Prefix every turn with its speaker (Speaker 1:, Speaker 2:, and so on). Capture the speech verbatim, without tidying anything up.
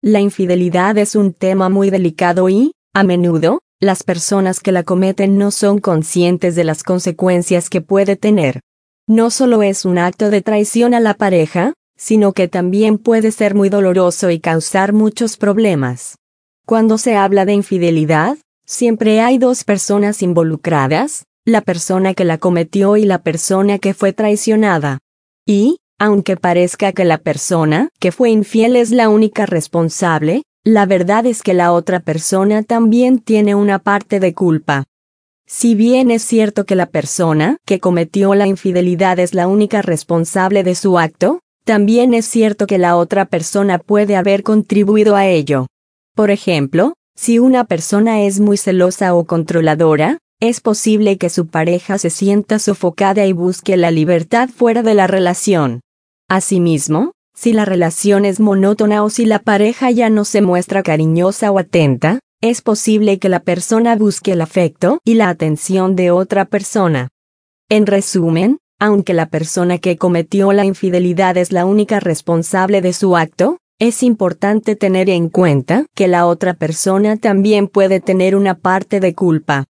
Speaker 1: La infidelidad es un tema muy delicado y, a menudo, las personas que la cometen no son conscientes de las consecuencias que puede tener. No solo es un acto de traición a la pareja, sino que también puede ser muy doloroso y causar muchos problemas. Cuando se habla de infidelidad, siempre hay dos personas involucradas, la persona que la cometió y la persona que fue traicionada. Y, aunque parezca que la persona que fue infiel es la única responsable, la verdad es que la otra persona también tiene una parte de culpa. Si bien es cierto que la persona que cometió la infidelidad es la única responsable de su acto, también es cierto que la otra persona puede haber contribuido a ello. Por ejemplo, si una persona es muy celosa o controladora, es posible que su pareja se sienta sofocada y busque la libertad fuera de la relación. Asimismo, si la relación es monótona o si la pareja ya no se muestra cariñosa o atenta, es posible que la persona busque el afecto y la atención de otra persona. En resumen, aunque la persona que cometió la infidelidad es la única responsable de su acto, es importante tener en cuenta que la otra persona también puede tener una parte de culpa.